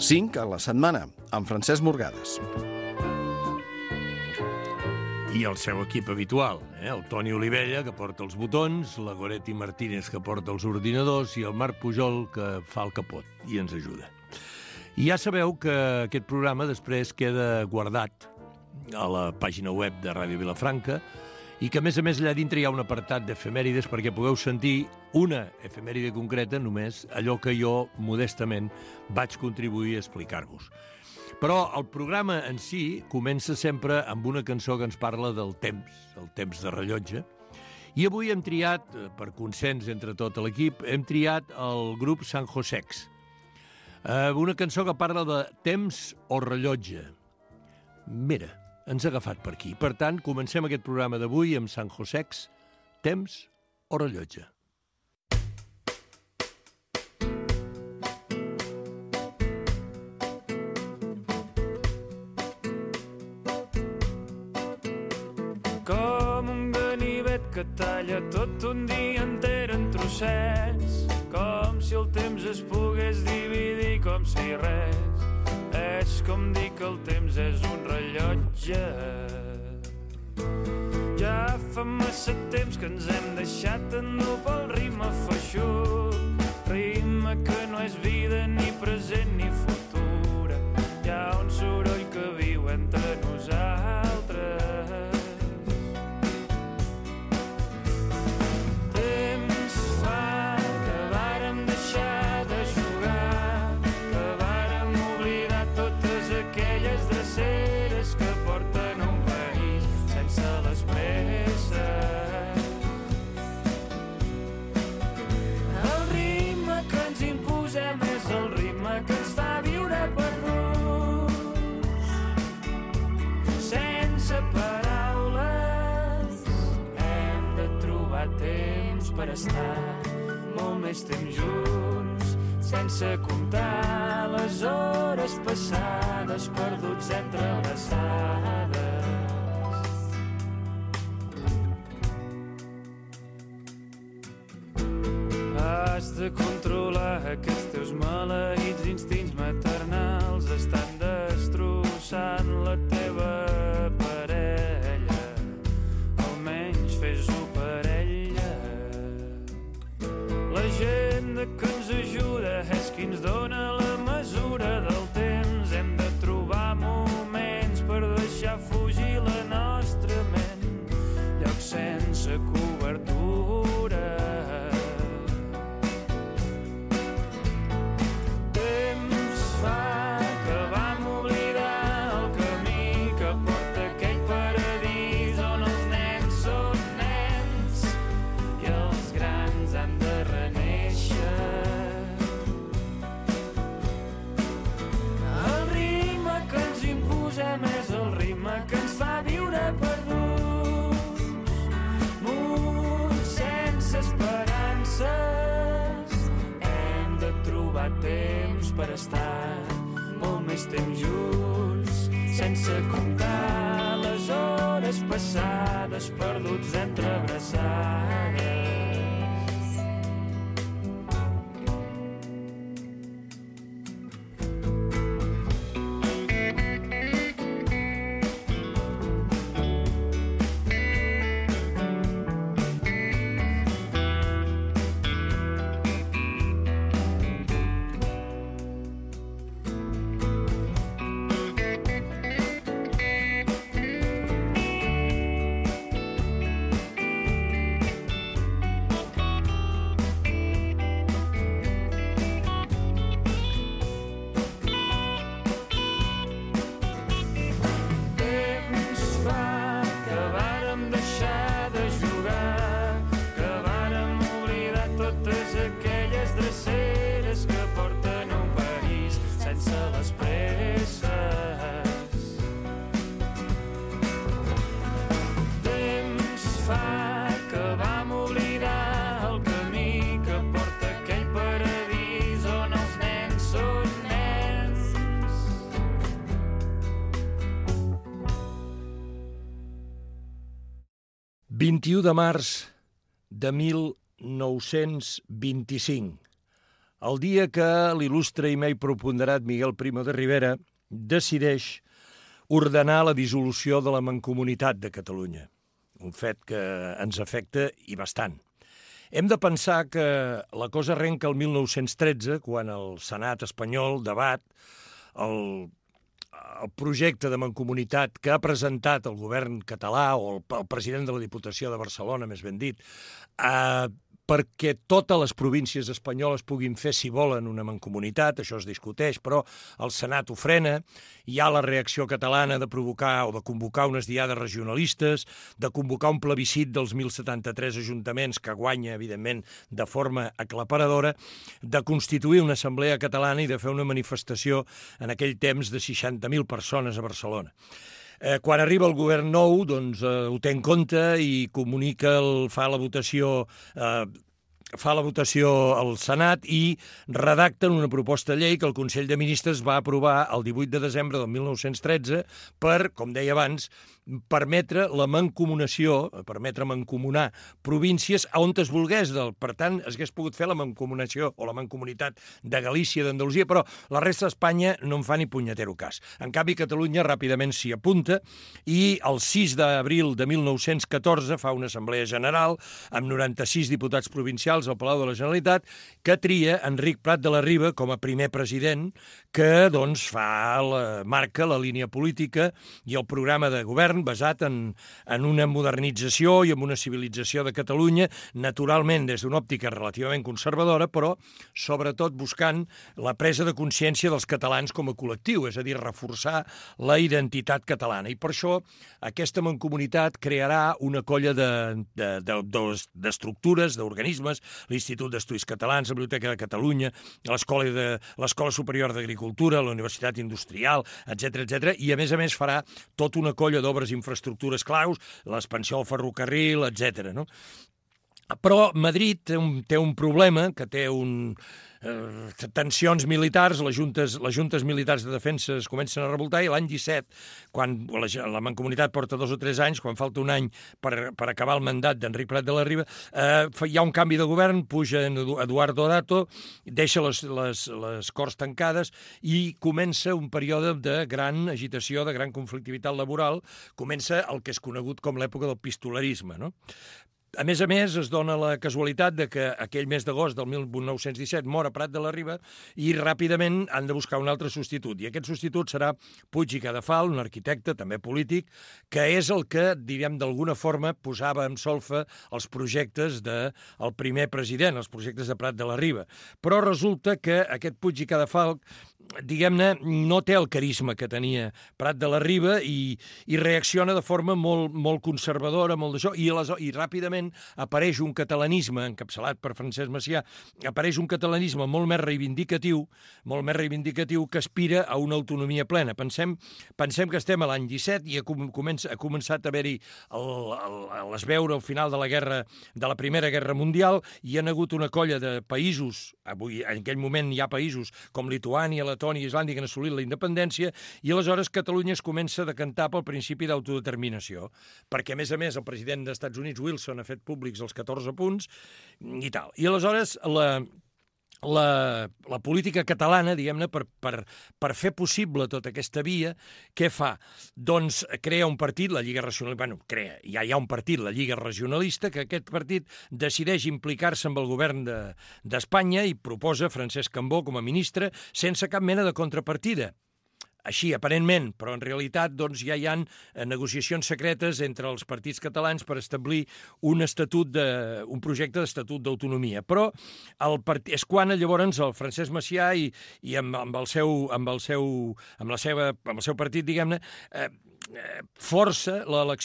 5 a la setmana, amb Francesc Morgades. I el seu equip habitual, el Toni Olivella, que porta els botons, la Goretti Martínez, que porta els ordinadors, i el Marc Pujol, que fa el capot i ens ajuda. I ja sabeu que aquest programa després queda guardat a la pàgina web de Ràdio Vilafranca i que, a més, allà dintre hi ha un apartat d'efemèrides perquè pugueu sentir una efemèride concreta, només allò que jo, modestament, vaig contribuir a explicar-vos. Però el programa en si comença sempre amb una cançó que ens parla del temps, el temps de rellotge, i avui hem triat, per consens entre tot l'equip, hem triat el grup San Josex, una cançó que parla de temps o rellotge. Mira, ens ha agafat per aquí. Per tant, comencem aquest programa d'avui amb San Josex, temps o rellotge. Com un ganivet que talla tot un dia enter en trossets, com si el temps es pogués dividir com si res. És com dir que el temps és un rellotge. Ja fa massa temps que ens hem deixat endur pel ritme feixut, ritme que no és vida ni present ni futura. Hi ha un soroll que viu entre nosaltres. Temps fa que vàrem deixar de jugar, que vàrem oblidar totes aquelles dreceres que porten un país sense les presses. El ritme que ens imposem és el ritme que ens fa viure perduts, sense paraules. Hem de trobar temps per estar molt més temps junts, sense comptar les hores passades perduts entre abraçades. Has de controlar aquests teus maleïts instints maternals, estan destrossant la teva parella. Almenys fes-ho per ella. L'agenda que ens ajuda és qui ens dona la mesura del temps. Hem de trobar moments per deixar fugir la nostra ment, llocs sense cobertura. Temps fa que vam oblidar el camí que porta a aquell paradís on els nens són nens i els grans han de renéixer. El ritme que ens imposem és el ritme que ens fa viure perduts, muts sense esperances. Hem de trobar temps per estar molt més temps junts, sense comptar les hores passades perduts entre abraçades. «21 de març de 1925. el dia que l'il·lustre i mai preponderat Miguel Primo de Rivera decideix ordenar la dissolució de la Mancomunitat de Catalunya, un fet que ens afecta i bastant. Hem de pensar que la cosa arrenca el 1913, quan el Senat espanyol debat el projecte de mancomunitat que ha presentat el govern català o el president de la Diputació de Barcelona, més ben dit, perquè totes les províncies espanyoles puguin fer, si volen, una mancomunitat. Això es discuteix, però el Senat ho frena. Hi ha la reacció catalana de provocar o de convocar unes diades regionalistes, de convocar un plebiscit dels 1.073 ajuntaments que guanya, evidentment, de forma aclaparadora, de constituir una assemblea catalana i de fer una manifestació en aquell temps de 60.000 persones a Barcelona. Quan arriba el govern nou, doncs ho té en compte i comunica, fa la votació al Senat i redacten una proposta de llei que el Consell de Ministres va aprovar el 18 de desembre del 1913 per, com deia abans, permetre la mancomunació, permetre mancomunar províncies on es volgués. Per tant, es hagués pogut fer la mancomunació o la mancomunitat de Galícia, d'Andalusia, però la resta d'Espanya no en fa ni punyetero cas. En canvi, Catalunya ràpidament s'hi apunta i el 6 d'abril de 1914 fa una assemblea general amb 96 diputats provincials al Palau de la Generalitat que tria Enric Prat de la Riba com a primer president, que doncs marca la línia política i el programa de govern basat en una modernització i en una civilització de Catalunya, naturalment des d'una òptica relativament conservadora, però sobretot buscant la presa de consciència dels catalans com a col·lectiu, és a dir, reforçar la identitat catalana. I per això aquesta mancomunitat crearà una colla d'estructures, d'organismes, l'Institut d'Estudis Catalans, la Biblioteca de Catalunya, l'Escola Superior d'Agricultura, la Universitat Industrial, etc., i a més farà tota una colla d'obres i infraestructures claus, l'expansió del ferrocarril, etc. No? Però Madrid té un problema, que té tensions militars, les juntes militars de defensa es comencen a revoltar i l'any 17, quan la Mancomunitat porta 2 o 3 anys, quan falta un any per acabar el mandat d'Enric Prat de la Riba, hi ha un canvi de govern, puja Eduardo Dato, deixa les Corts tancades i comença un període de gran agitació, de gran conflictivitat laboral, comença el que és conegut com l'època del pistolarisme, no? A més, es dona la casualitat de que aquell mes d'agost del 1917 mor a Prat de la Riba i ràpidament han de buscar un altre substitut. I aquest substitut serà Puig i Cadafal, un arquitecte, també polític, que és el que, diríem, d'alguna forma posava en solfa els projectes del primer president, els projectes de Prat de la Riba. Però resulta que aquest Puig i Cadafal, diguem-ne, no té el carisma que tenia Prat de la Riba i reacciona de forma molt conservadora, molt d'això, i ràpidament apareix un catalanisme encapçalat per Francesc Macià, apareix un catalanisme molt més reivindicatiu que aspira a una autonomia plena. Pensem que estem a l'any 17 i ha començat a haver-hi l'esveure al final de la Primera Guerra Mundial i hi ha hagut una colla de països, avui en aquell moment hi ha països com Lituània, Letònia i Islàndia que han assolit la independència i aleshores Catalunya es comença a decantar pel principi d'autodeterminació, perquè a més el president dels Estats Units, Wilson, ha fet públics els 14 punts i tal. I aleshores la política catalana, diguem-ne, per fer possible tota aquesta via, què fa? Doncs crea un partit, la Lliga Regionalista, ja hi ha un partit, la Lliga Regionalista, que aquest partit decideix implicar-se amb el govern d'Espanya i proposa Francesc Cambó com a ministre sense cap mena de contrapartida. Així, aparentment, però en realitat doncs, ja hi ha negociacions secretes entre els partits catalans per establir un projecte d'estatut d'autonomia. Però és quan llavors el Francesc Macià i amb el seu partit, diguem-ne, força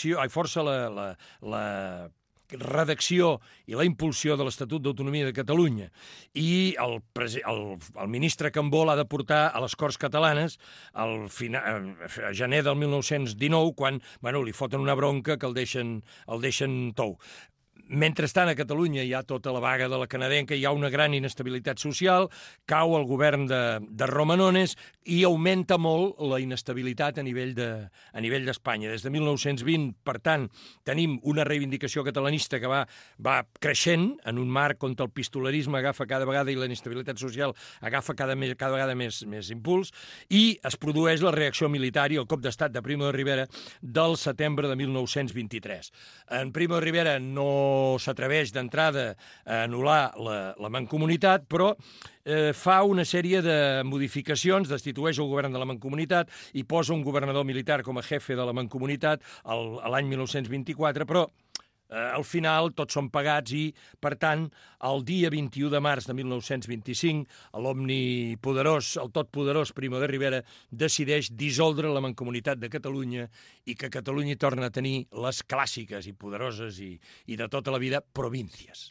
la redacció i la impulsió de l'Estatut d'Autonomia de Catalunya. I el ministre Cambó l'ha de portar a les Corts Catalanes a gener del 1919, quan li foten una bronca que el deixen tou. Mentrestant, a Catalunya hi ha tota la vaga de la canadenca, hi ha una gran inestabilitat social, cau el govern de Romanones i augmenta molt la inestabilitat a nivell d'Espanya. Des de 1920, per tant, tenim una reivindicació catalanista que va creixent en un marc on el pistolarisme agafa cada vegada i la inestabilitat social agafa cada vegada més impuls, i es produeix la reacció militar i el cop d'estat de Primo de Rivera del setembre de 1923. En Primo de Rivera no s'atreveix d'entrada a anul·lar la mancomunitat, però fa una sèrie de modificacions, destitueix el govern de la mancomunitat i posa un governador militar com a jefe de la mancomunitat l'any 1924, però al final tots són pagats i, per tant, el dia 21 de març de 1925, l'omnipoderós, el totpoderós Primo de Rivera decideix dissoldre la Mancomunitat de Catalunya i que Catalunya torna a tenir les clàssiques i poderoses i de tota la vida províncies.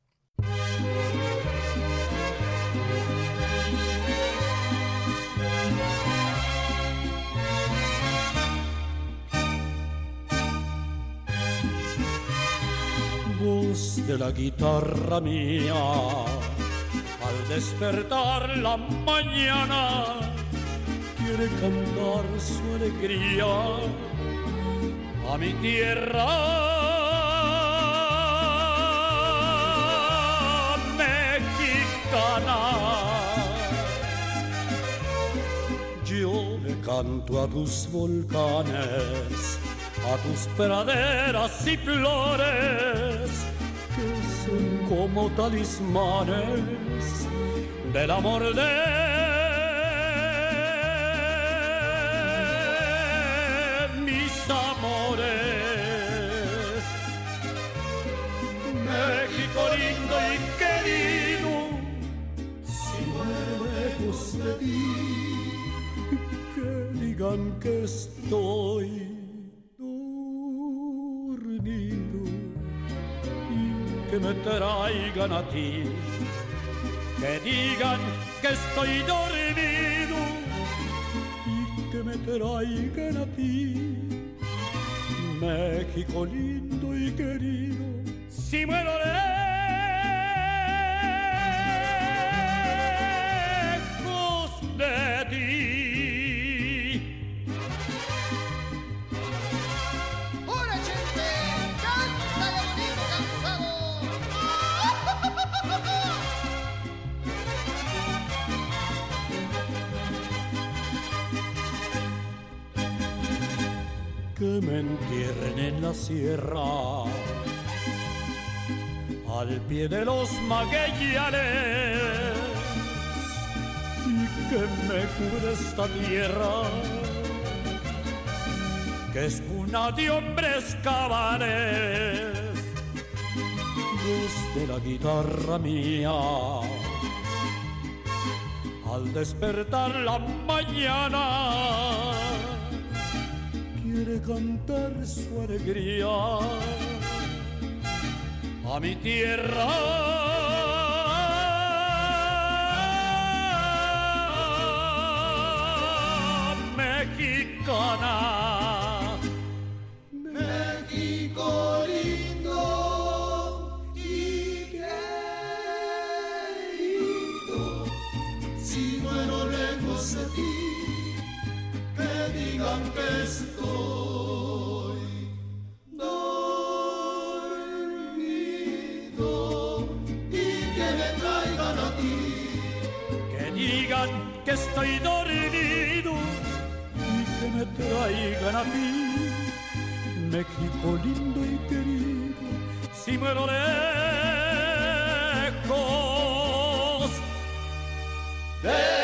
Voz de la guitarra mía, al despertar la mañana, quiere cantar su alegría a mi tierra mexicana. Yo le canto a tus volcanes, a tus praderas y flores, que son como talismanes del amor de mis amores. México lindo y querido, si muero lejos de ti, que digan que estoy que me traigan a ti, que digan que estoy dormido y que me traigan a ti, México lindo y querido, si muero lejos de ti. Que me entierren en la sierra, al pie de los magueyanes, y que me cubra esta tierra, que es cuna de hombres cabales. Voz de la guitarra mía, al despertar la mañana, quiere cantar su alegría a mi tierra mexicana. México lindo y querido, si muero lejos de ti, que digan que estoy dormido y que me traigan a ti, que digan que estoy dormido y que me traigan a ti, México lindo y querido, si muero lejos de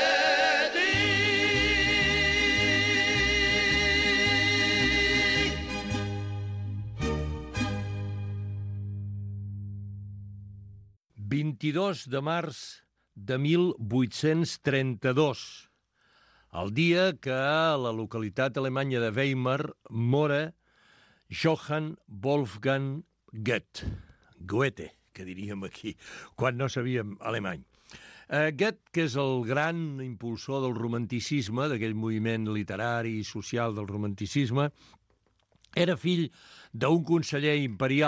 22 de març de 1832, el dia que a la localitat alemanya de Weimar mora Johann Wolfgang Goethe, que diríem aquí, quan no sabíem alemany. Goethe, que és el gran impulsor del romanticisme, d'aquell moviment literari i social del romanticisme, era fill d'un conseller imperial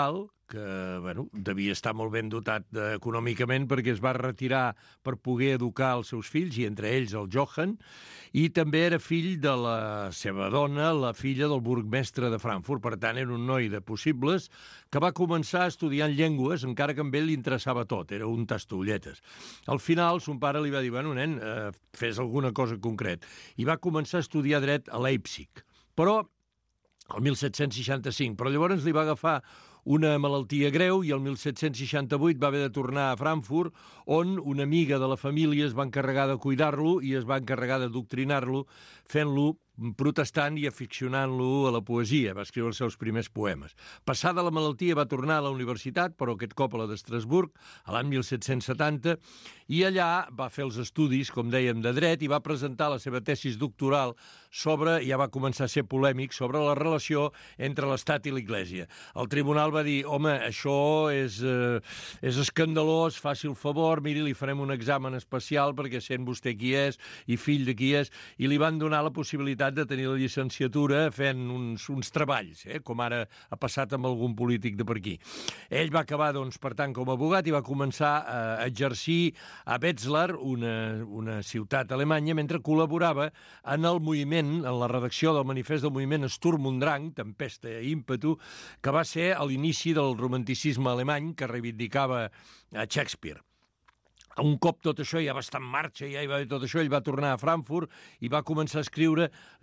que devia estar molt ben dotat econòmicament perquè es va retirar per poder educar els seus fills, i entre ells el Johann, i també era fill de la seva dona, la filla del burgmestre de Frankfurt. Per tant, era un noi de possibles que va començar estudiant llengües, encara que amb ell li interessava tot, era un tastolletes. Al final, son pare li va dir, nen, fes alguna cosa concret, i va començar a estudiar dret a Leipzig. Però el 1765, però llavors li va agafar una malaltia greu i el 1768 va haver de tornar a Frankfurt, on una amiga de la família es va encarregar de cuidar-lo i es va encarregar d'adoctrinar-lo, fent-lo protestant i aficionant-lo a la poesia. Va escriure els seus primers poemes. Passada la malaltia va tornar a la universitat, però aquest cop a la d'Estrasburg, a l'any 1770, i allà va fer els estudis, com dèiem, de dret, i va presentar la seva tesis doctoral sobre, ja va començar a ser polèmic, sobre la relació entre l'Estat i l'Església. El tribunal va dir, home, això és escandalós, faci el favor, miri, li farem un examen especial perquè sent vostè qui és i fill de qui és, i li van donar la possibilitat de tenir la llicenciatura fent uns treballs, com ara ha passat amb algun polític de per aquí. Ell va acabar, doncs, per tant, com a abogat i va començar a exercir a Wetzlar, una ciutat alemanya, mentre col·laborava en el moviment, en la redacció del manifest del moviment Sturm und Drang, Tempesta i ímpetu, que va ser a l'inici del romanticisme alemany que reivindicava a Shakespeare. Un cop tot això ja va estar en marxa, ja hi va haver tot això, ell va tornar a Frankfurt i va començar a escriure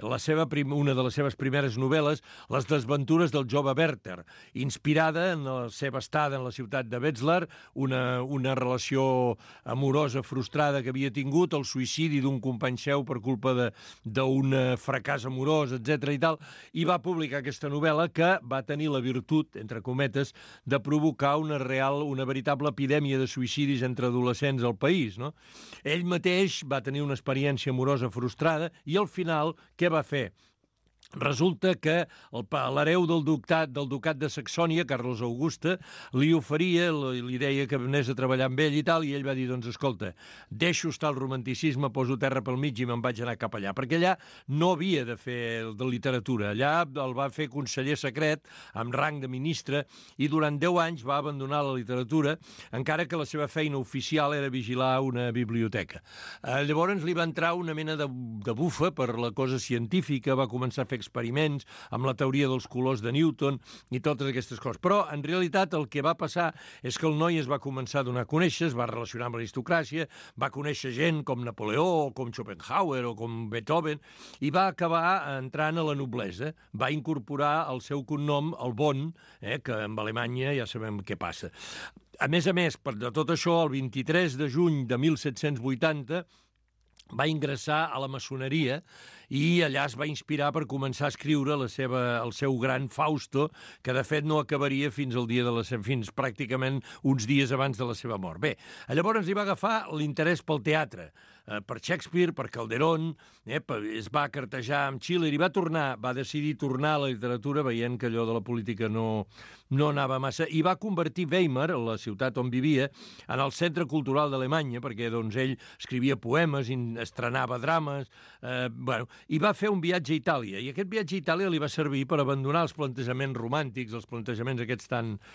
una de les seves primeres novel·les, Les desventures del jove Werther, inspirada en la seva estada en la ciutat de Wetzlar, una relació amorosa frustrada que havia tingut, el suïcidi d'un company seu per culpa d'un fracàs amorós, etc. i tal, i va publicar aquesta novel·la que va tenir la virtut, entre cometes, de provocar una veritable epidèmia de suïcidis entre adolescents al país, no? Ell mateix va tenir una experiència amorosa frustrada i al final què va fer? Resulta que l'hereu del ducat de Saxònia, Carlos Augusta, li oferia, li deia que anés a treballar amb ell i tal, i ell va dir, doncs escolta, deixo estar el romanticisme, poso terra pel mig i me'n vaig anar cap allà, perquè allà no havia de fer de literatura, allà el va fer conseller secret, amb rang de ministre, i durant 10 anys va abandonar la literatura, encara que la seva feina oficial era vigilar una biblioteca. Llavors li va entrar una mena de bufa per la cosa científica, va començar a fer experiments amb la teoria dels colors de Newton i totes aquestes coses. Però, en realitat, el que va passar és que el noi es va començar a donar a conèixer, es va relacionar amb l'aristocràcia, va conèixer gent com Napoleó, o com Schopenhauer, o com Beethoven, i va acabar entrant a la noblesa. Va incorporar el seu cognom, el Bonn, que amb Alemanya ja sabem què passa. A més, de tot això, el 23 de juny de 1780, va ingressar a la maçoneria i allà es va inspirar per començar a escriure el seu gran Fausto, que de fet no acabaria fins pràcticament uns dies abans de la seva mort. Bé, llavors li va agafar l'interès pel teatre, per Shakespeare, per Calderón, es va cartejar amb Schiller i va decidir tornar a la literatura veient que allò de la política no anava massa, i va convertir Weimar, la ciutat on vivia, en el centre cultural d'Alemanya, perquè doncs, ell escrivia poemes, estrenava drames, i va fer un viatge a Itàlia, i aquest viatge a Itàlia li va servir per abandonar els plantejaments romàntics, els plantejaments aquests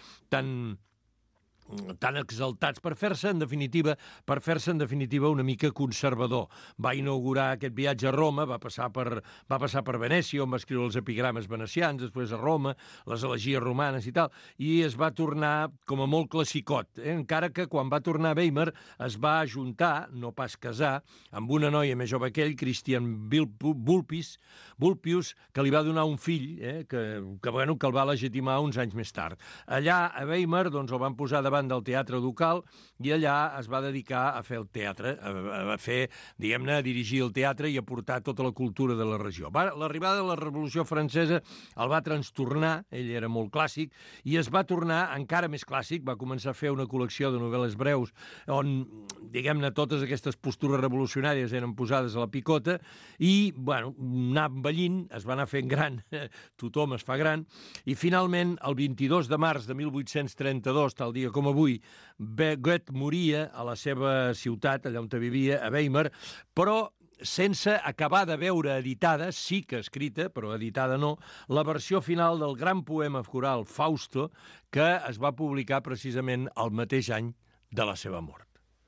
tan exaltats, per fer-se en definitiva una mica conservador. Va inaugurar aquest viatge a Roma, va passar per Venècia, on va escriure els epigrames venecians, després a Roma, les elegies romanes i tal, i es va tornar com a molt classicot, encara que quan va tornar a Weimar es va ajuntar, no pas casar, amb una noia més jove que ell, Christian Vulpius, que li va donar un fill, que el va legitimar uns anys més tard. Allà, a Weimar, doncs, el van posar davant del teatre ducal i allà es va dedicar a fer el teatre, a fer, diguem-ne, a dirigir el teatre i a portar tota la cultura de la regió. L'arribada de la Revolució Francesa el va trastornar, ell era molt clàssic, i es va tornar encara més clàssic, va començar a fer una col·lecció de novel·les breus on, diguem-ne, totes aquestes postures revolucionàries eren posades a la picota i, anar envellint, es va anar fent gran, tothom es fa gran, i finalment, el 22 de març de 1832, tal dia com avui, Goethe moria a la seva ciutat, allà on vivia, a Weimar, però sense acabar de veure editada, sí que escrita, però editada no, la versió final del gran poema coral Fausto, que es va publicar precisament el mateix any de la seva mort.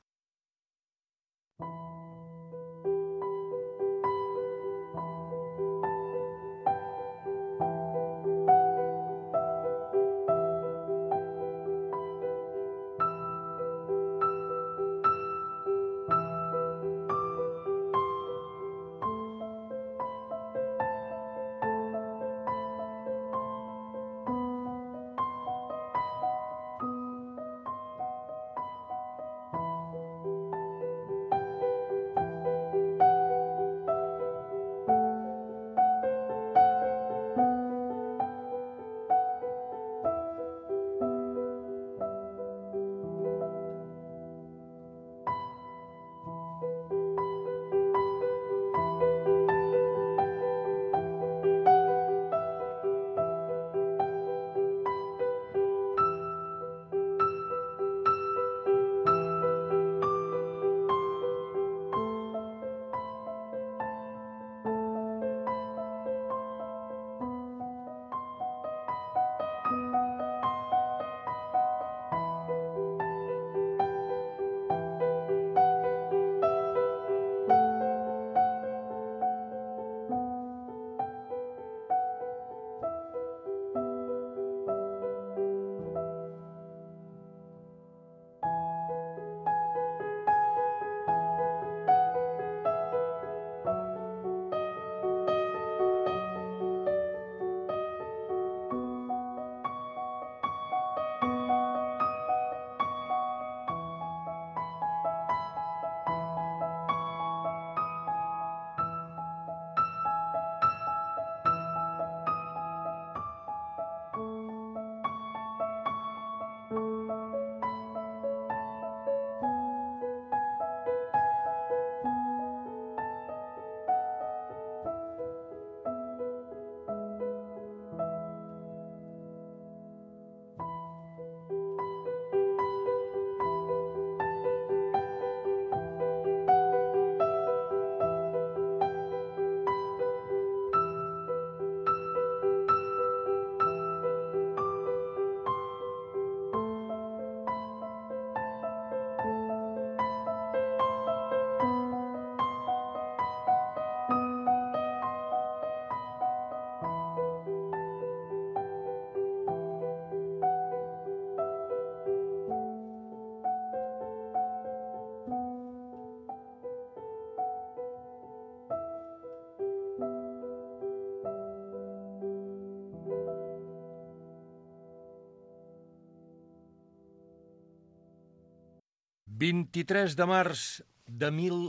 – 23 de març de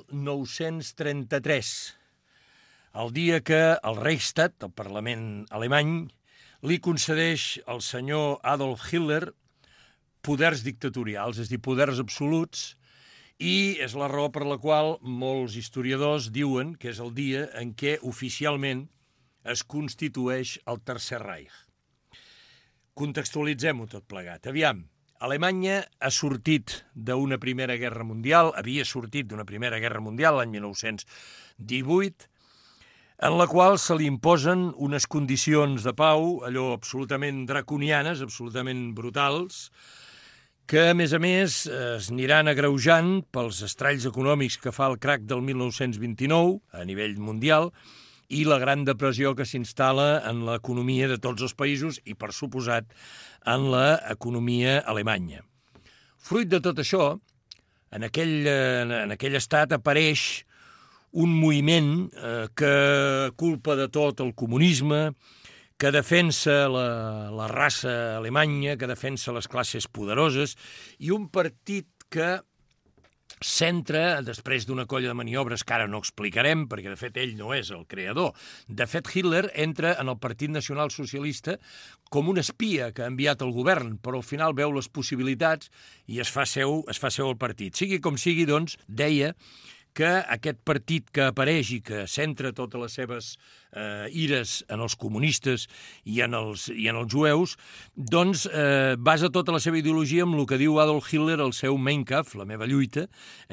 1933, el dia que el Reichstag, el Parlament alemany, li concedeix al senyor Adolf Hitler poders dictatorials, és a dir, poders absoluts, i és la raó per la qual molts historiadors diuen que és el dia en què oficialment es constitueix el Tercer Reich. Contextualitzem-ho tot plegat. Aviam, Alemanya ha sortit d'una Primera Guerra Mundial, havia sortit d'una Primera Guerra Mundial l'any 1918, en la qual se li imposen unes condicions de pau, allò absolutament draconianes, absolutament brutals, que, a més, es aniran agreujant pels estralls econòmics que fa el crac del 1929 a nivell mundial i la gran depressió que s'instal·la en l'economia de tots els països i, per suposat, en l'economia alemanya. Fruit de tot això, en aquell estat apareix un moviment que culpa de tot el comunisme, que defensa la raça alemanya, que defensa les classes poderoses, i un partit que s'entra, després d'una colla de maniobres que ara no explicarem, perquè de fet ell no és el creador. De fet, Hitler entra en el Partit Nacional Socialista com un espia que ha enviat el govern, però al final veu les possibilitats i es fa seu el partit. Sigui com sigui, doncs, deia que aquest partit que apareix i que centra totes les seves ires en els comunistes i en els jueus, doncs basa tota la seva ideologia en el que diu Adolf Hitler al seu Mein Kampf, la meva lluita,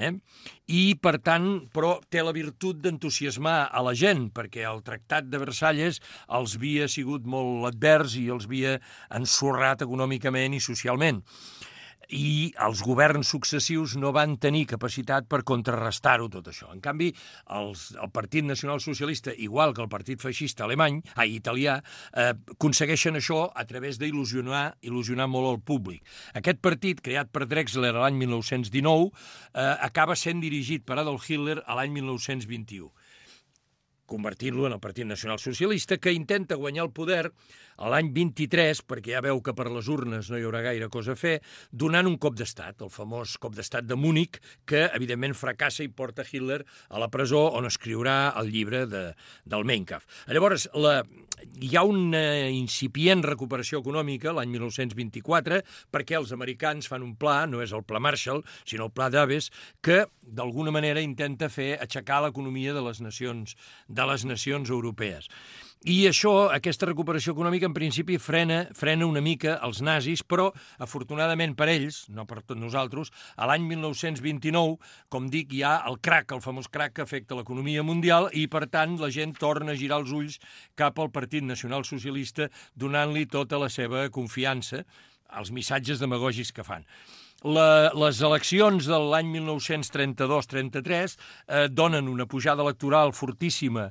i, per tant, però té la virtut d'entusiasmar a la gent, perquè el Tractat de Versalles els havia sigut molt advers i els havia ensorrat econòmicament i socialment. I els governs successius no van tenir capacitat per contrarrestar-ho tot això. En canvi, el Partit Nacional Socialista, igual que el Partit Feixista italià, aconsegueixen això a través d'il·lusionar molt el públic. Aquest partit, creat per Drexler l'any 1919, acaba sent dirigit per Adolf Hitler l'any 1921. Convertint-lo en el Partit Nacional Socialista, que intenta guanyar el poder l'any 23, perquè ja veu que per les urnes no hi haurà gaire cosa a fer, donant un cop d'estat, el famós cop d'estat de Múnich, que evidentment fracassa i porta Hitler a la presó, on escriurà el llibre del Mein Kampf. Llavors, hi ha una incipient recuperació econòmica l'any 1924, perquè els americans fan un pla, no és el Pla Marshall, sinó el Pla Dawes, que d'alguna manera intenta fer aixecar l'economia de les nacions europees. I això, aquesta recuperació econòmica, en principi frena una mica els nazis, però, afortunadament per ells, no per tots nosaltres, a l'any 1929, com dic, hi ha el crac, el famós crac que afecta l'economia mundial, i, per tant, la gent torna a girar els ulls cap al Partit Nacional Socialista, donant-li tota la seva confiança als missatges demagògics que fan. Les eleccions de l'any 1932-33 donen una pujada electoral fortíssima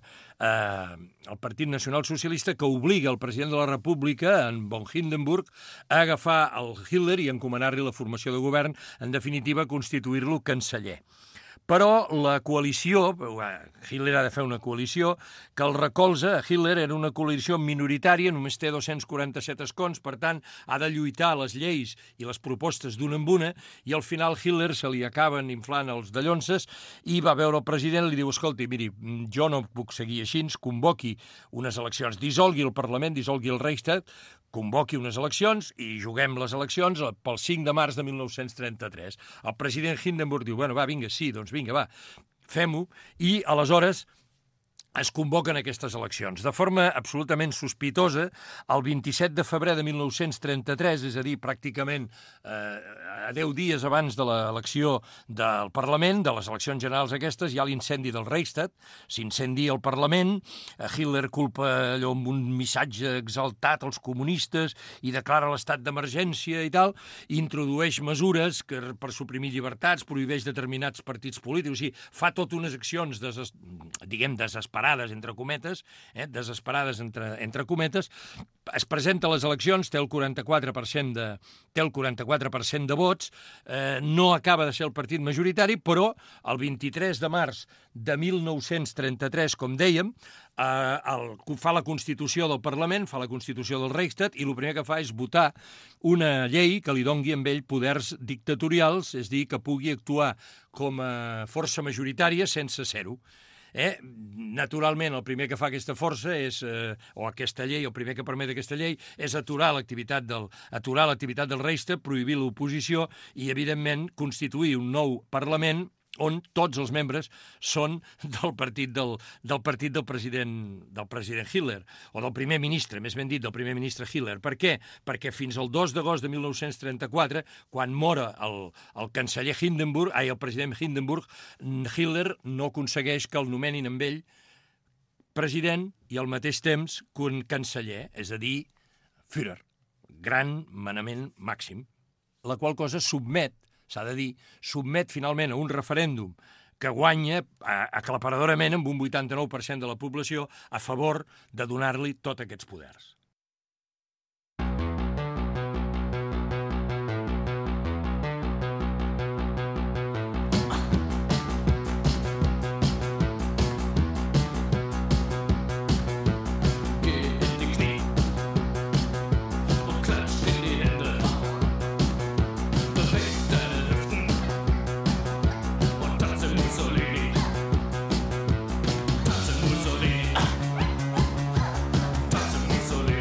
al Partit Nacional Socialista, que obliga el president de la República, en von Hindenburg, a agafar el Hitler i encomanar-li la formació de govern, en definitiva, constituir-lo canceller. Però la coalició, Hitler ha de fer una coalició, que el recolza, Hitler era una coalició minoritària, només té 247 escons, per tant, ha de lluitar les lleis i les propostes d'una en una, i al final Hitler se li acaben inflant els dallonses i va veure el president i li diu, escolti, miri, jo no puc seguir així, convoqui unes eleccions, dissolgui el Parlament, dissolgui el Reichstag, convoqui unes eleccions i juguem les eleccions pel 5 de març de 1933. El president Hindenburg diu, bueno, va, vinga, sí, doncs vinga, va, fem-ho, i aleshores es convoquen aquestes eleccions. De forma absolutament sospitosa, el 27 de febrer de 1933, és a dir, pràcticament 10 dies abans de l'elecció del Parlament, de les eleccions generals aquestes, hi ha l'incendi del Reichstag, s'incendia el Parlament, Hitler culpa allò amb un missatge exaltat als comunistes i declara l'estat d'emergència i tal, i introdueix mesures per suprimir llibertats, prohibeix determinats partits polítics, o sigui, fa tot unes accions, desesperades, entre cometes, desesperades entre cometes, es presenta a les eleccions, té el 44% de vots, no acaba de ser el partit majoritari, però el 23 de març de 1933, com dèiem, fa la Constitució del Parlament, fa la Constitució del Reichstag, i el primer que fa és votar una llei que li dongui amb ell poders dictatorials, és a dir, que pugui actuar com a força majoritària sense ser-ho. Naturalment, el primer que fa aquesta força o aquesta llei, el primer que permet aquesta llei, és aturar l'activitat del Reichstag, prohibir l'oposició i, evidentment, constituir un nou Parlament on tots els membres són del partit del president Hitler, o del primer ministre, més ben dit, del primer ministre Hitler. Per què? Perquè fins al 2 d'agost de 1934, quan mora el canceller Hindenburg, el president Hindenburg, Hitler no aconsegueix que el nomenin amb ell president i al mateix temps canceller, és a dir, Führer, gran manament màxim, la qual cosa s'ha de dir, submet finalment a un referèndum que guanya aclaparadorament amb un 89% de la població a favor de donar-li tots aquests poders. Mussolini.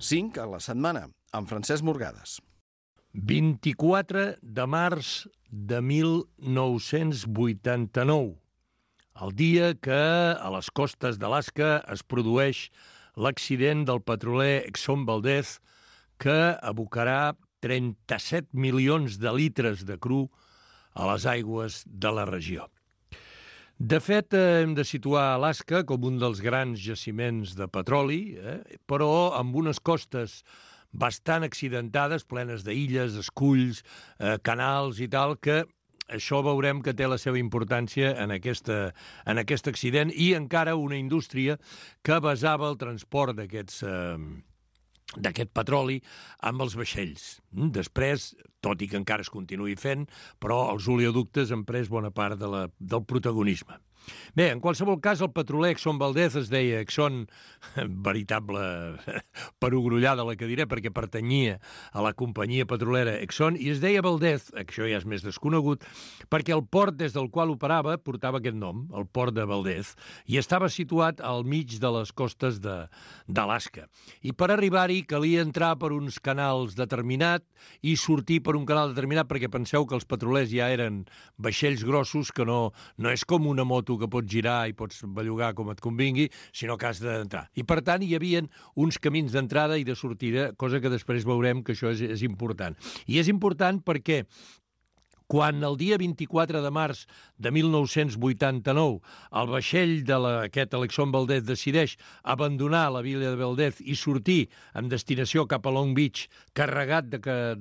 5 a la setmana, amb Francesc Morgades. 24 de març de 1989, el dia que a les costes d'Alaska es produeix l'accident del petroler Exxon Valdez que abocarà 37 milions de litres de cru a les aigües de la regió. De fet, hem de situar Alaska com un dels grans jaciments de petroli, però amb unes costes bastant accidentades, plenes d'illes, esculls, canals i tal, que això veurem que té la seva importància en aquest accident i encara una indústria que basava el transport d'aquest petroli amb els vaixells. Després, tot i que encara es continuï fent, però els oleoductes han pres bona part del protagonisme. Bé, en qualsevol cas, el petroler Exxon Valdez es deia Exxon, veritable perogrullada la que diré, perquè pertanyia a la companyia petrolera Exxon, i es deia Valdez, això ja és més desconegut, perquè el port des del qual operava portava aquest nom, el port de Valdez, i estava situat al mig de les costes d'Alaska. I per arribar-hi calia entrar per uns canals determinats i sortir per un canal determinat, perquè penseu que els petrolers ja eren vaixells grossos, que no és com una moto que pots girar i pots bellugar com et convingui, sinó que has d'entrar. I, per tant, hi havia uns camins d'entrada i de sortida, cosa que després veurem que això és important. I és important perquè quan el dia 24 de març de 1989 el vaixell d'aquest Exxon Valdez decideix abandonar la vila de Valdez i sortir en destinació cap a Long Beach carregat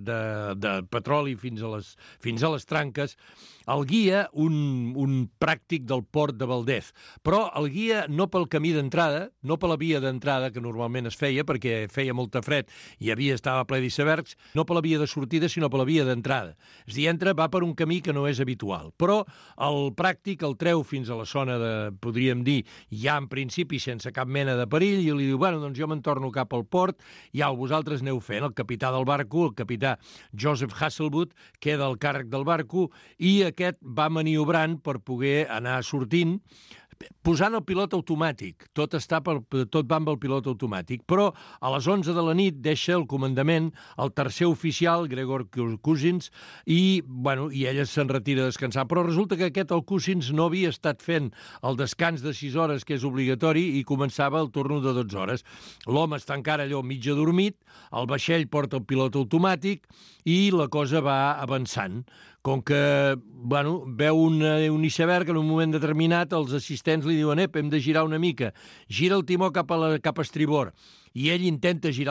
de petroli fins a les tranques, el guia un pràctic del port de Valdez. Però el guia no pel camí d'entrada, no per la via d'entrada que normalment es feia, perquè feia molta fred i estava ple d'icebergs, no per la via de sortida, sinó per la via d'entrada. És a dir, va per un camí que no és habitual. Però el pràctic el treu fins a la zona podríem dir, ja en principi sense cap mena de perill, i li diu, bueno, doncs jo me'n torno cap al port, i vosaltres aneu fent. El capità del barco, el capità Joseph Hasselwood, queda al càrrec del barco, i aquest va maniobrant per poder anar sortint, posant el pilot automàtic. Tot va amb el pilot automàtic. Però a les 11 de la nit deixa el comandament el tercer oficial, Gregor Cousins, i ella se'n retira a descansar. Però resulta que el Cousins no havia estat fent el descans de 6 hores, que és obligatori, i començava el torn de 12 hores. L'home està encara allò mig adormit, el vaixell porta el pilot automàtic i la cosa va avançant. Com que veu un iceberg, en un moment determinat els assistents li diuen hem de girar una mica, gira el timó cap a estribord, i ell intenta girar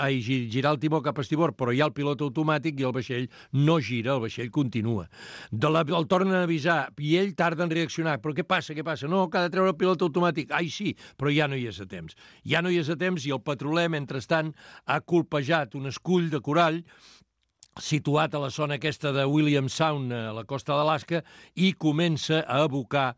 el timó cap a estribord, però hi ha el pilot automàtic i el vaixell no gira, el vaixell continua. El tornen a avisar i ell tarda en reaccionar. Però què passa? No, que ha de treure el pilot automàtic. Sí, però ja no hi és a temps. I el petroler, mentrestant, ha colpejat un escull de corall situat a la zona aquesta de Williams Sound, a la costa d'Alaska, i comença a abocar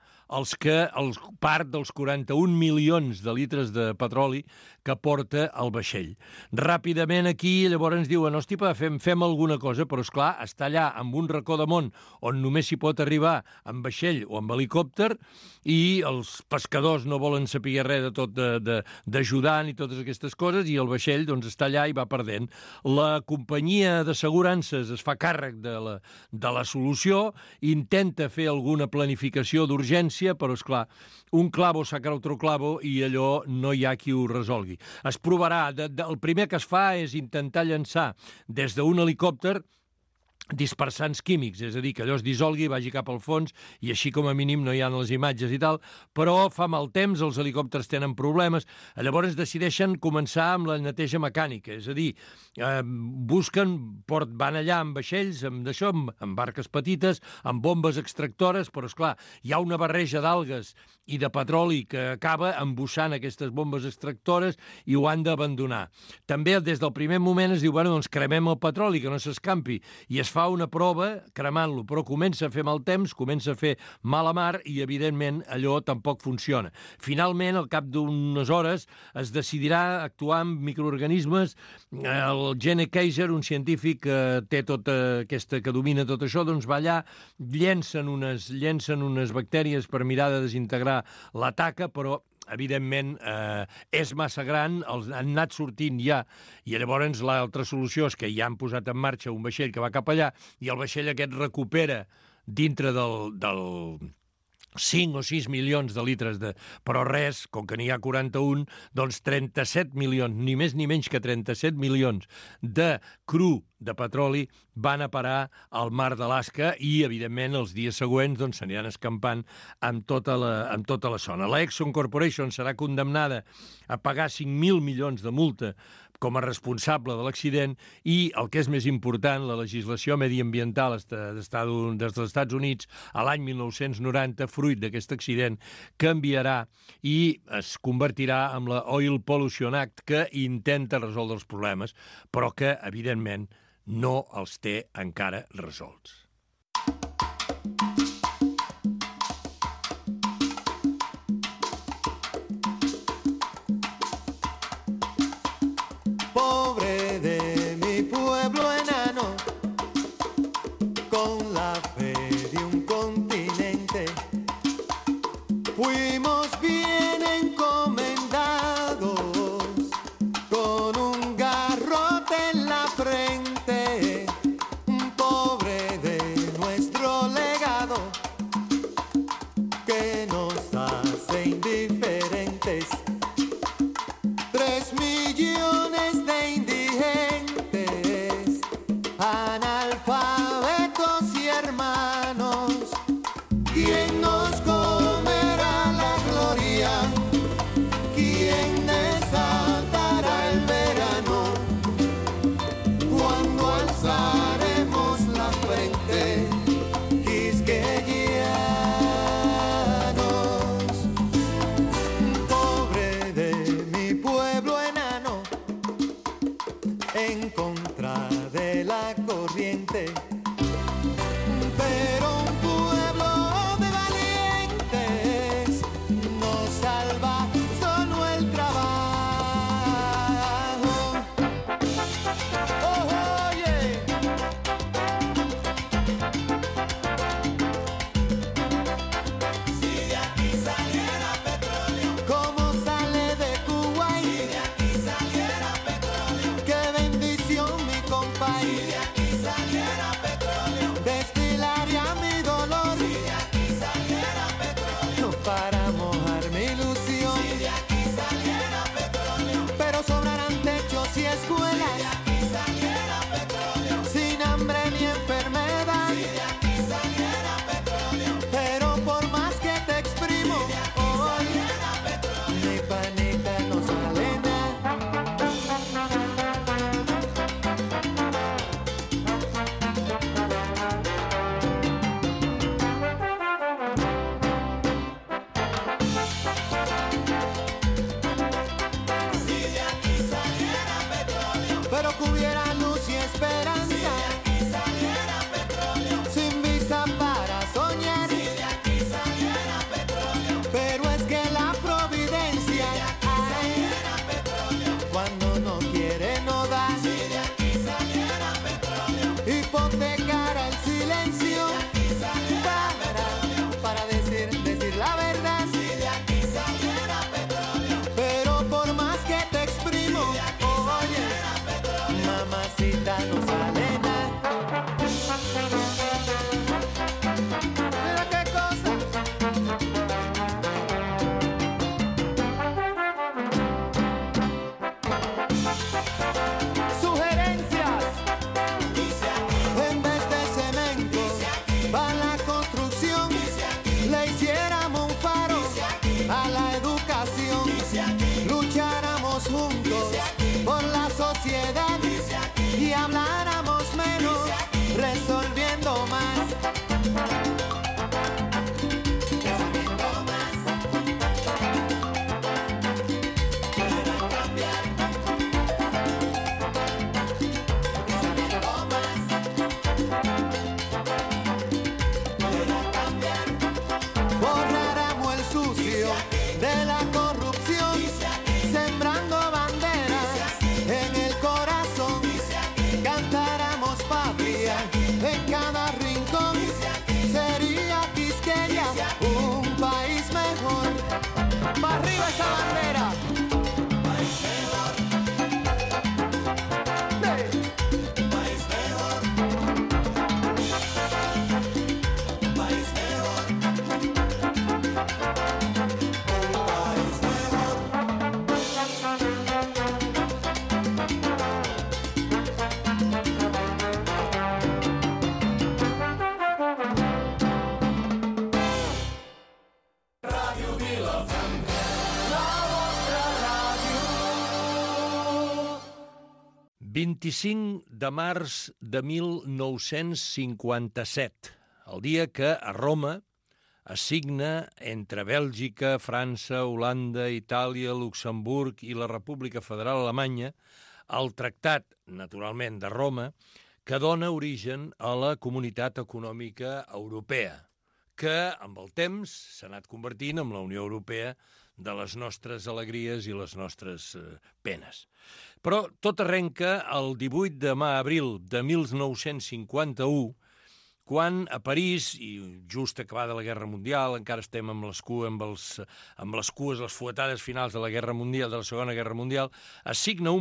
part dels 41 milions de litres de petroli que porta el vaixell. Ràpidament aquí llavors ens diuen, hosti, fem alguna cosa, però esclar, està allà amb un racó de món on només s'hi pot arribar amb vaixell o amb helicòpter, i els pescadors no volen saber res de tot d'ajudar ni totes aquestes coses, i el vaixell està allà i va perdent. La companyia d'assegurances es fa càrrec de la solució, intenta fer alguna planificació d'urgència, però, esclar, un clavo saca otro clavo i allò no hi ha qui ho resolgui. Es provarà. El primer que es fa és intentar llançar des d'un helicòpter dispersants químics, és a dir, que allò es dissolgui, vagi cap al fons, i així com a mínim no hi ha les imatges i tal, però fa mal temps, els helicòpters tenen problemes, llavors decideixen començar amb la neteja mecànica, és a dir, van allà amb vaixells, amb barques petites, amb bombes extractores, però esclar, hi ha una barreja d'algues i de petroli que acaba embussant aquestes bombes extractores i ho han d'abandonar. També des del primer moment es diu, doncs cremem el petroli, que no s'escampi, i es fa una prova cremant-lo, però comença a fer mal temps, comença a fer mala mar i, evidentment, allò tampoc funciona. Finalment, al cap d'unes hores, es decidirà actuar amb microorganismes. El Gene Kaiser, un científic que domina tot això, doncs va allà, llencen unes bactèries per mirar de desintegrar la taca, però evidentment, és massa gran, han anat sortint ja, i llavors l'altra solució és que ja han posat en marxa un vaixell que va cap allà, i el vaixell aquest recupera dintre del 5 o 6 milions de litres però res, com que n'hi ha 41, doncs 37 milions, ni més ni menys que 37 milions de cru de petroli van a parar al mar d'Alaska i, evidentment, els dies següents doncs, s'aniran escampant amb tota la zona. La Exxon Corporation serà condemnada a pagar 5.000 milions de multa com a responsable de l'accident i, el que és més important, la legislació mediambiental dels Estats Units a l'any 1990, fruit d'aquest accident, canviarà i es convertirà en la Oil Pollution Act, que intenta resoldre els problemes, però que, evidentment, no els té encara resolts. Pobre de mi pueblo enano, con la fe de un continente, fuimos bien encomendados, con un garrote en la frente, pobre de nuestro legado, que nos hace indiferentes. 3 millones de indigentes, analfabetos y hermanos. ¿Quién nos comerá la gloria? ¿Quién desatará el verano? Cuando alzaremos la frente, quisqueyanos. Pobre de mi pueblo enano, en contra de la corriente, pero un pueblo de valientes nos salva solo el trabajo. Oh, oye. Si de aquí saliera petróleo, ¿cómo sale de Kuwait? Si de aquí saliera petróleo, qué bendición mi compadre. Si de aquí saliera petróleo, destilaría mi dolor. Si de aquí saliera petróleo, para mojar mi ilusión. Si de aquí saliera petróleo, pero sobrarán techos y escuelas. Si de aquí saliera petróleo, sin hambre ni enfermedad. Si de aquí saliera petróleo, pero por más que te exprimo, si de aquí saliera petróleo, mi panita no sale nada. Si de aquí saliera petróleo, pero que hubiera luz y esperanza. Si de aquí saliera petróleo, sin visa para soñar. Si de aquí saliera petróleo, pero es que la providencia, si de aquí saliera petróleo, cuando no quiere no da. Si de aquí saliera petróleo, hipotecara el silencio. Si de aquí saliera petróleo, para decir la verdad. Si de aquí saliera petróleo, pero por más que te exprimo, si de aquí saliera petróleo, mamacita no sale nada. Mira qué cosa. Sugerencias. En vez de cemento, para la construcción, le hiciéramos un faro a la educación. Lucháramos juntos por la sociedad y habláramos menos, resolviendo 25 de març de 1957, el dia que a Roma es signa entre Bèlgica, França, Holanda, Itàlia, Luxemburg i la República Federal Alemanya el Tractat, naturalment, de Roma, que dona origen a la Comunitat Econòmica Europea, que amb el temps s'ha anat convertint en la Unió Europea de les nostres alegries i les nostres penes. Però tot arrenca el 18 d'abril de 1951, quan a París, i just acabada la Guerra Mundial, encara estem amb les cues, les fuetades finals de la Guerra Mundial, de la Segona Guerra Mundial, a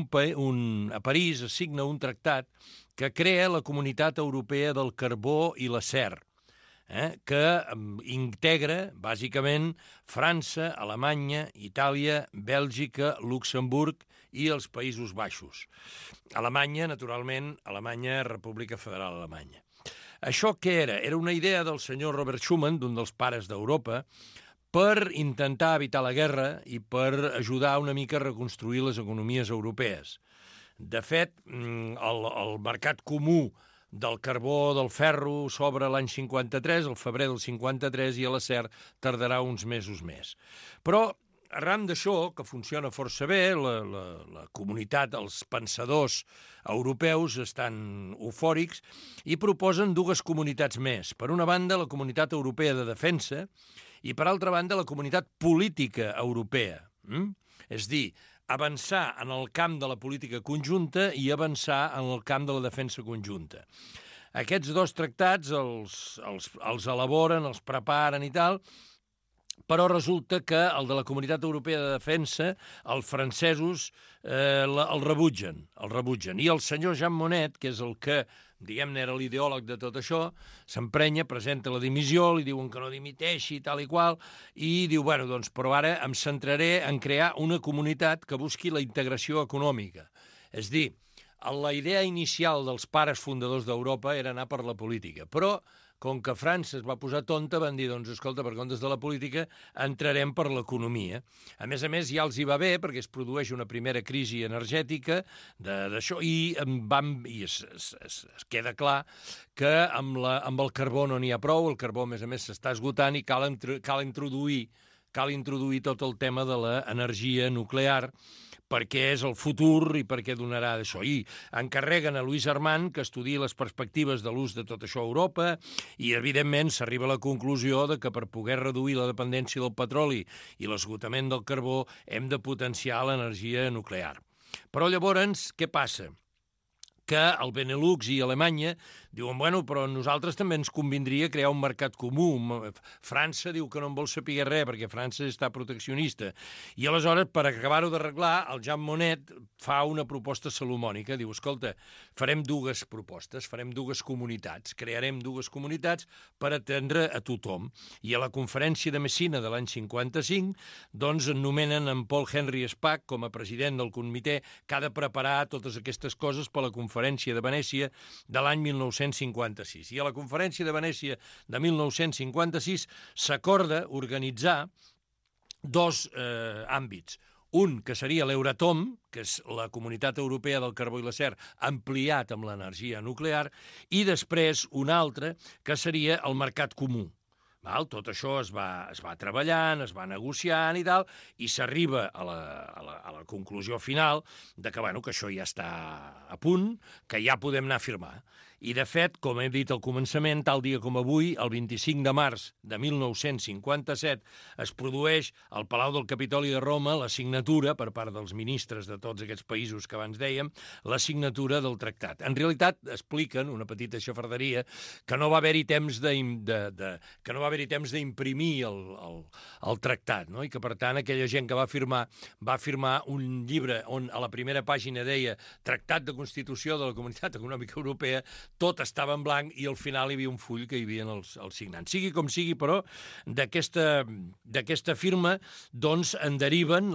París es signa un tractat que crea la Comunitat Europea del Carbó i l'Acer, que integra, bàsicament, França, Alemanya, Itàlia, Bèlgica, Luxemburg i els Països Baixos. Alemanya, naturalment, República Federal Alemanya. Això què era? Era una idea del senyor Robert Schuman, d'un dels pares d'Europa, per intentar evitar la guerra i per ajudar una mica a reconstruir les economies europees. De fet, el mercat comú del carbó, del ferro, s'obre l'any 53, el febrer del 53, i a l'acer tardarà uns mesos més. Però, arran d'això, que funciona força bé, la comunitat, els pensadors europeus estan eufòrics i proposen dues comunitats més. Per una banda, la Comunitat Europea de Defensa i, per altra banda, la Comunitat Política Europea. És dir, avançar en el camp de la política conjunta i avançar en el camp de la defensa conjunta. Aquests dos tractats els elaboren, els preparen i tal, però resulta que el de la Comunitat Europea de Defensa, els francesos el rebutgen. I el senyor Jean Monnet, que és el que, diguem-ne, era l'ideòleg de tot això, s'emprenya, presenta la dimissió, li diuen que no dimiteixi, tal i qual, i diu, bueno, doncs, però ara em centraré en crear una comunitat que busqui la integració econòmica. És dir, la idea inicial dels pares fundadors d'Europa era anar per la política, però com que França es va posar tonta, van dir, doncs, escolta, per comptes de la política, entrarem per l'economia. A més, ja els hi va bé, perquè es produeix una primera crisi energètica d'això, i es queda clar que amb el carbó no n'hi ha prou, el carbó, a més, s'està esgotant i cal introduir tot el tema de l'energia nuclear, perquè és el futur i perquè donarà d'això. I encarreguen a Louis Armand que estudiï les perspectives de l'ús de tot això a Europa i, evidentment, s'arriba a la conclusió de que per poder reduir la dependència del petroli i l'esgotament del carbó hem de potenciar l'energia nuclear. Però llavors, què passa? Que el Benelux i Alemanya diuen, bueno, però a nosaltres també ens convindria crear un mercat comú. França diu que no en vol saber res perquè França està proteccionista. I aleshores, per acabar-ho d'arreglar, el Jean Monnet fa una proposta salomònica. Diu, escolta, farem dues propostes, farem dues comunitats, crearem dues comunitats per atendre a tothom. I a la conferència de Messina de l'any 55, doncs nomenen en Paul Henry Spaak com a president del comitè que ha de preparar totes aquestes coses per la conferència de Venècia de l'any 1956. I a la conferència de Venècia de 1956 s'acorda organitzar dos àmbits. Un, que seria l'Euratom, que és la Comunitat Europea del Carbó i l'Acer ampliat amb l'energia nuclear, i després un altre, que seria el mercat comú. Tot això es va treballant, es va negociant i tal, i s'arriba a la conclusió final de que, bueno, que això ja està a punt, que ja podem anar a firmar. I, de fet, com he dit al començament, tal dia com avui, el 25 de març de 1957, es produeix al Palau del Capitoli de Roma la signatura, per part dels ministres de tots aquests països que abans dèiem, la signatura del tractat. En realitat, expliquen, una petita xafarderia, que no va haver-hi temps d'imprimir el tractat, no? I que, per tant, aquella gent que va firmar un llibre on a la primera pàgina deia Tractat de Constitució de la Comunitat Econòmica Europea, tot estava en blanc i al final hi havia un full que hi havia els signants. Sigui com sigui, però, d'aquesta firma doncs en deriven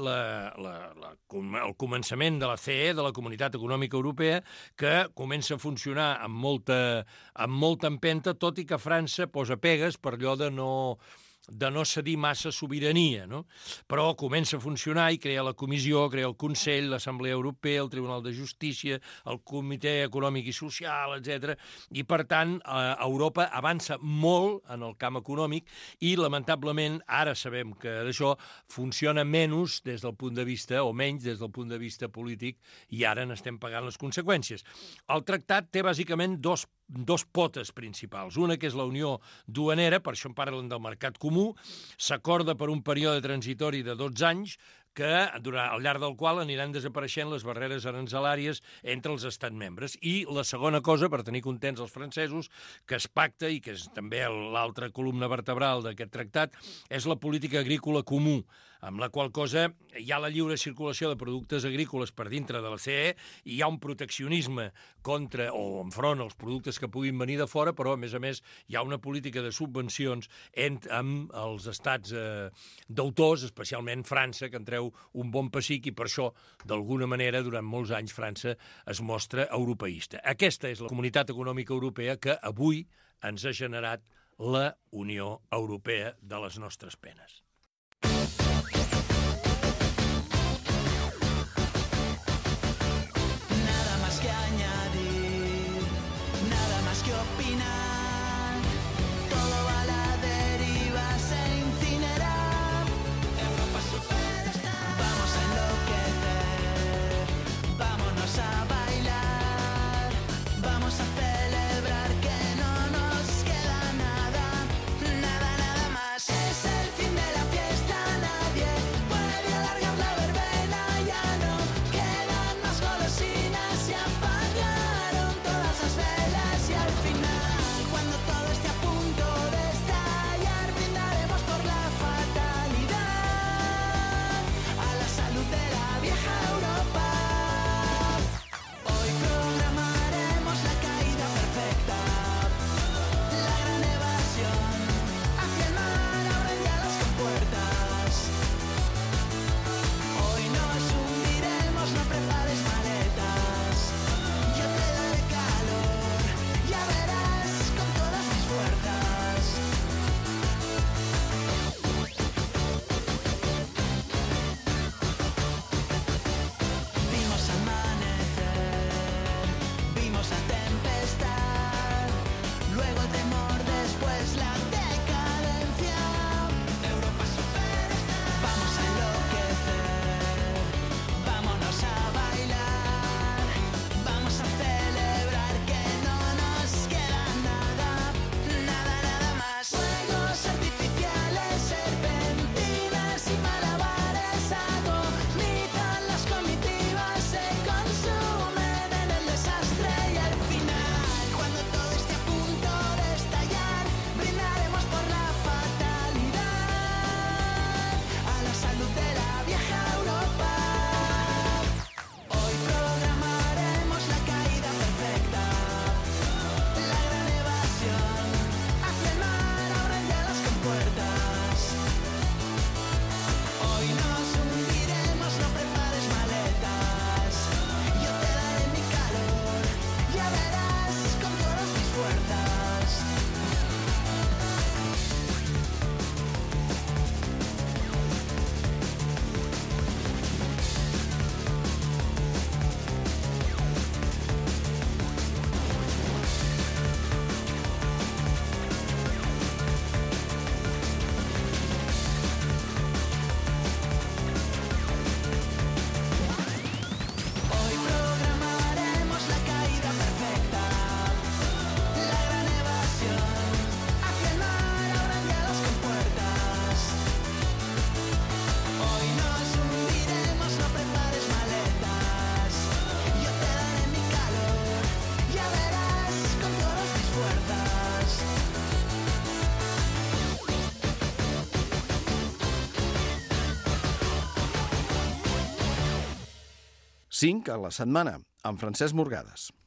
el començament de la CE, de la Comunitat Econòmica Europea, que comença a funcionar amb molta empenta, tot i que França posa pegues per allò de no de no cedir massa sobirania, no? Però comença a funcionar i crea la Comissió, crea el Consell, l'Assemblea Europea, el Tribunal de Justícia, el Comitè Econòmic i Social, etc. I, per tant, Europa avança molt en el camp econòmic i, lamentablement, ara sabem que d'això funciona menys des del punt de vista, o menys des del punt de vista polític, i ara n'estem pagant les conseqüències. El tractat té, bàsicament, dos potes principals. Una, que és la unió duanera, per això en parlen del mercat comú, s'acorda per un període transitori de 12 anys, que al llarg del qual aniran desapareixent les barreres aranzelàries entre els estats membres. I la segona cosa, per tenir contents els francesos, que es pacta, i que és també l'altra columna vertebral d'aquest tractat, és la política agrícola comú, amb la qual cosa hi ha la lliure circulació de productes agrícoles per dintre de la CE i hi ha un proteccionisme contra o enfront als productes que puguin venir de fora, però, a més, hi ha una política de subvencions amb els estats d'autors, especialment França, que en treu un bon pessic, i per això, d'alguna manera, durant molts anys, França es mostra europeista. Aquesta és la Comunitat Econòmica Europea que avui ens ha generat la Unió Europea de les nostres penes. Cinc a la setmana, amb Francesc Morgades.